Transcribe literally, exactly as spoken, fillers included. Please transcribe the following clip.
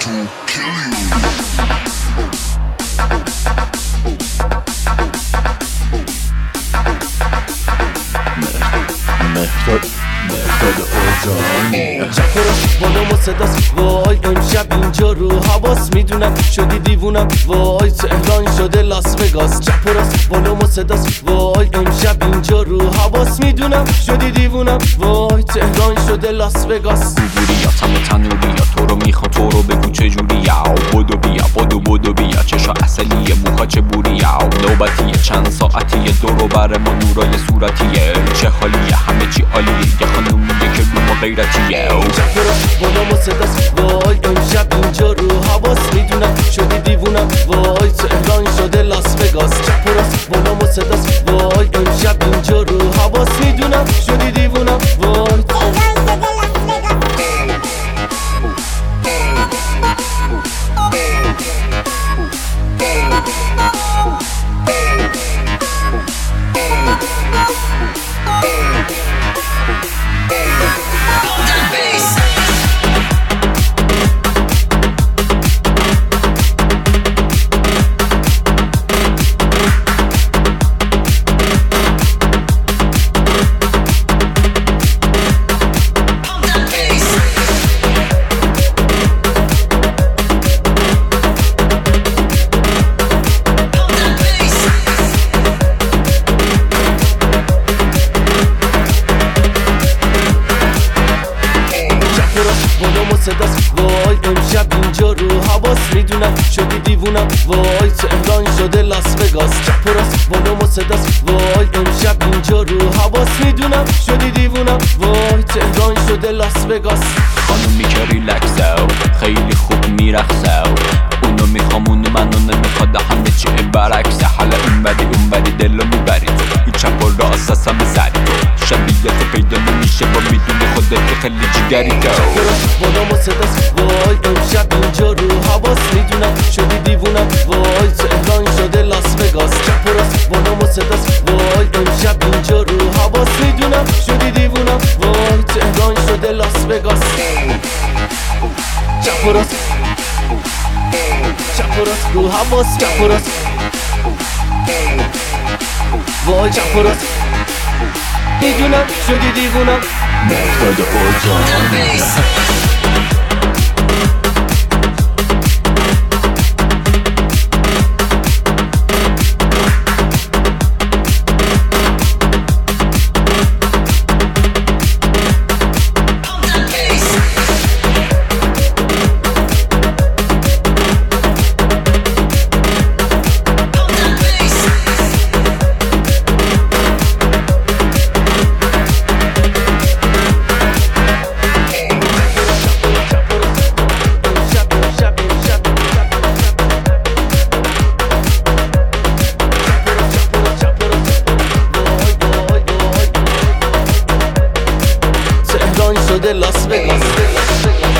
مهداد مهداد آجانی چپراش بالام و صداست وای امشب اینجا رو حواس میدونم شدی دیوونم وای تهران شده لاس وگاس چپراش بالام و صداست وای امشب اینجا رو حواس میدونم شدی دیوونم وای تهران شده لاس وگاس گوگوریاتم تنوریا تو رو میخوام تو رو بگو چجوریا بدو بیا بدو بدو بیا چشا اصلیه موها چه بوریا نوبتیه چند ساعتیه دورو بر ما نورای صورتیه چه حالیه همه چی عالیه یه خانومیه که رو ما غیرتیه چپراش بالام و صداست وای امشب اینجا رو حواس میدونم شدی دیوونم وای تهران شده لاس وگاس چپراش بالام و صداست وای امشب اینجا رو حواس میدونم شدی دیوونم وای صداست وای امشب اینجا رو حواس میدونم شدی دیوونم وای تهران شده لاس وگاس چپراست بالام و صداست وای امشب اینجا رو حواس میدونم شدی دیوونم وای تهران شده لاس وگاس خانومی که ریلکسه خیلی خوب میرقصه اونو میخوام اونو منو نمیخواد همه چی برعکسه حالا این بری اون بری دلو میبری تو این چپ و راست اصلا میزری تو شبیهت پیدا نمیشه با میدونی خودت خیلی جگری تو چپراست بالام و صداست وای امشب اینجا رو حواس میدونم شدی دیوونم وای تهران شده لاس وگاس چپراست بالام و صداست وای امشب اینجا رو حواس میدونم شدی دیوونم وای تهران شده لاس وگاس چپراست چپراست رو حواس چپراست وای چپراست میدونم شدی دیوونم مهداد آجانی de Las Vegas.